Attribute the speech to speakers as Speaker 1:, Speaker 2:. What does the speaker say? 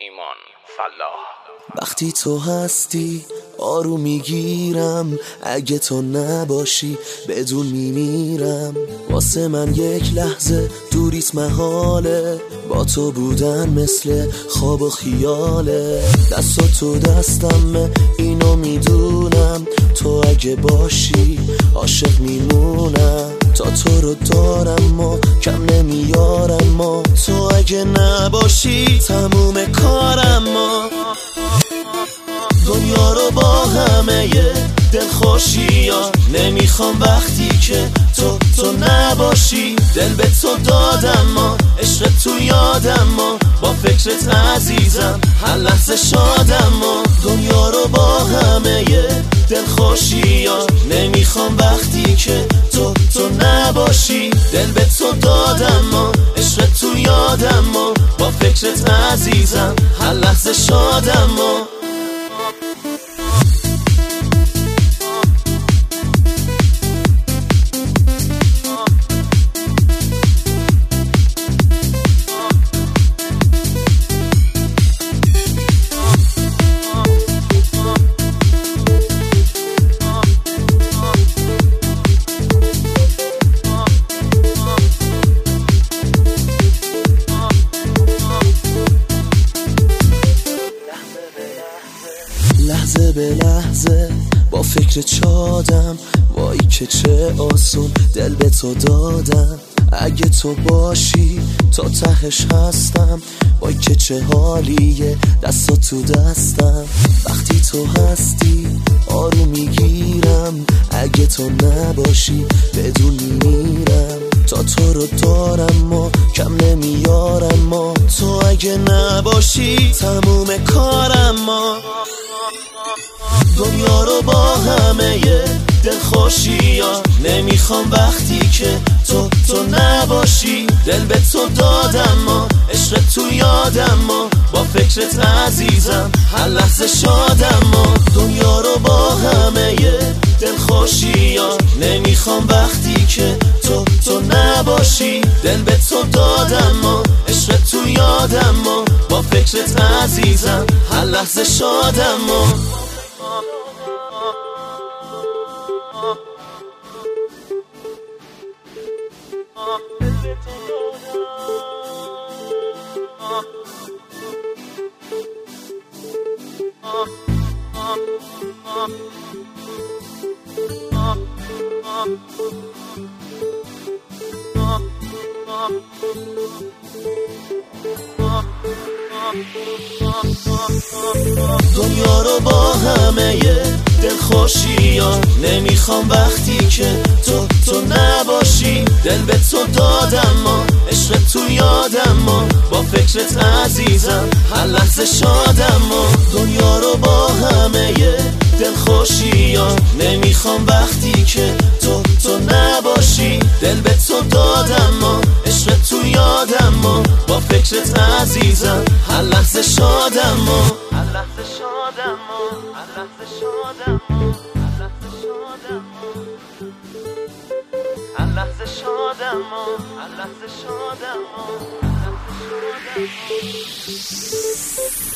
Speaker 1: ایمان فلاح.
Speaker 2: وقتی تو هستی آروم میگیرم، اگه تو نباشی بدون میمیرم. واسه من یک لحظه دوریت محاله، با تو بودن مثل خواب و خیاله. دست تو دستمه اینو میدونم، تو اگه باشی عاشق میمونم. تا تو رو دارم و کم نمیارم و تو اگه نباشی تموم کارم و دنیا رو با همه دلخوشی‌ها نمیخوام وقتی که تو نباشی. دل به تو دادم و عشق تو یادم و با فکرت عزیزم هر لحظه شادم و دنیا رو با همه دلخوشی‌ها نمیخوام وقتی که تو نباشی. دل به تو دادم و عشق تو یادم و با فکرت عزیزم هر لحظه شادم و لحظه به لحظه با فکر چادم، وای که چه آسون دل به تو دادم. اگه تو باشی تا تهش هستم، وای که چه حالیه دستا تو دستم. وقتی تو هستی آروم میگیرم، اگه تو نباشی بدون میمیرم. تا تو رو دارم و کم نمیارم و تو اگه نباشی تموم کارم و دنیا رو با همه دلخوشی‌ها نمیخوام وقتی که تو نباشی. دل به تو دادم و عشق تو یادم و با فکرت عزیزم هر لحظه شادم و دنیا رو با همه دلخوشی‌ها نمیخوام وقتی که تو نباشی. دل به تو دادم و عشق تو یادم و با فکرت عزیزم هر لحظه شادم و دنیا رو با همه دلخوشی‌ها نمیخوام وقتی که تو نباشی. دل به تو دادم و عشق تو یادم و با فکرت عزیزم هر لحظه شادم و دنیا رو با همه دلخوشی‌ها نمیخوام وقتی که تو نباشی. دل به تو دادم و عشق تو یادم و با فکرت عزیزم هر لحظه شادم و هر لحظه شادم و هر لحظه شادم و هر لحظه شادم و هر لحظه شادم و هر لحظه شادم و